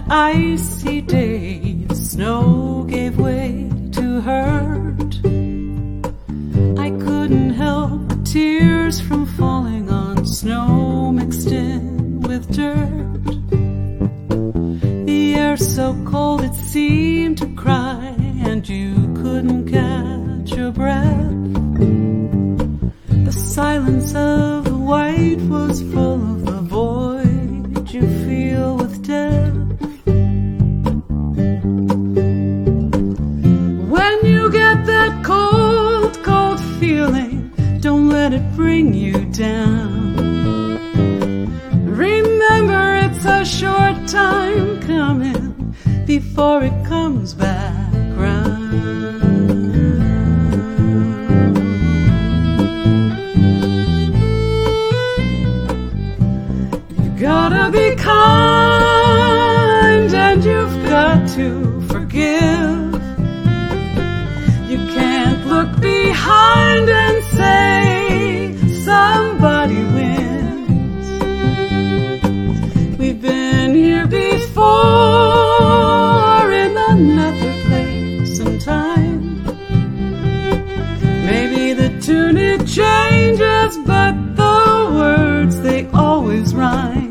icy day, the snow gave way to hurt. I couldn't help the tears from falling on snow mixed in with dirt. The air so cold it seemed to cry, and you couldn't catch your breath. The silence of the white was full of the void you feel with death. When you get that cold, cold feeling, don't let it bring you down. Remember, it's a short time coming before it comes back round. You gotta be kind, and you've got to forgive. You can't look behind and say somebody wins. We've been here before in another place and time. Maybe the tune it changes, but the words they always rhyme.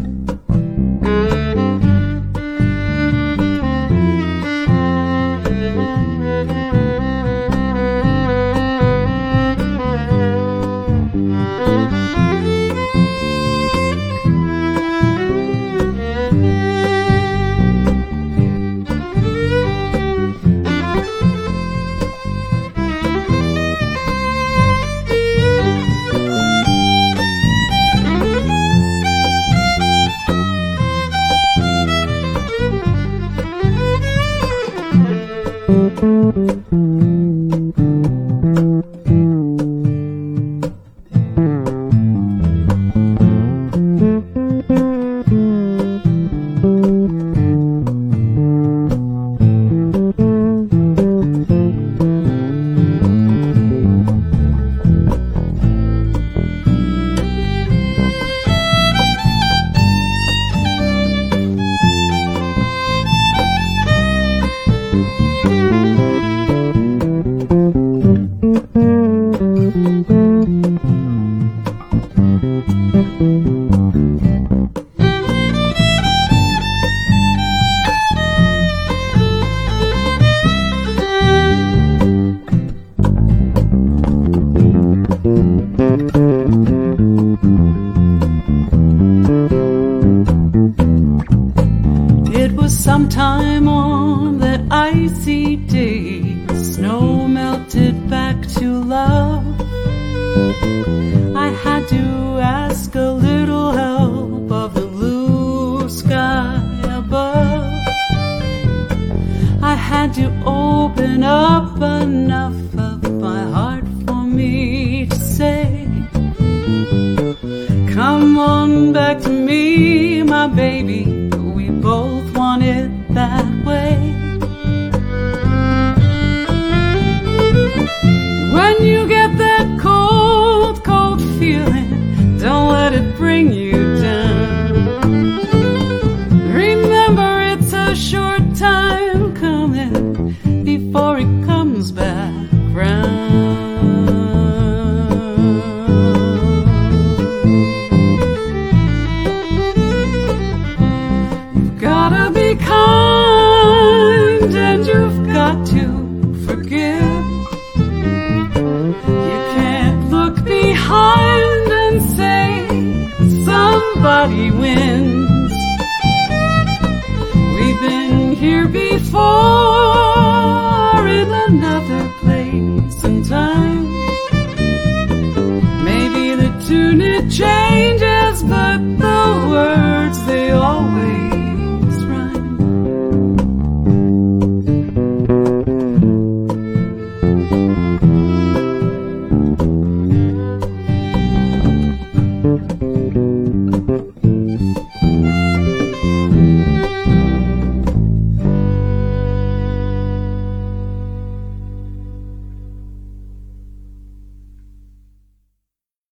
It was sometime on that icy day, the snow melted back to love. I had to ask a little help of the blue sky above. I had to open up enough of my heart for me to say, come on back to me, my baby. We both want it that way. When you get that cold, cold feeling, don't let it bring you down. Remember, it's a short time coming before it comes back round. Gotta be kind, and you've got to forgive. You can't look behind and say somebody wins. We've been here before in another place and time. Maybe the tune it changes,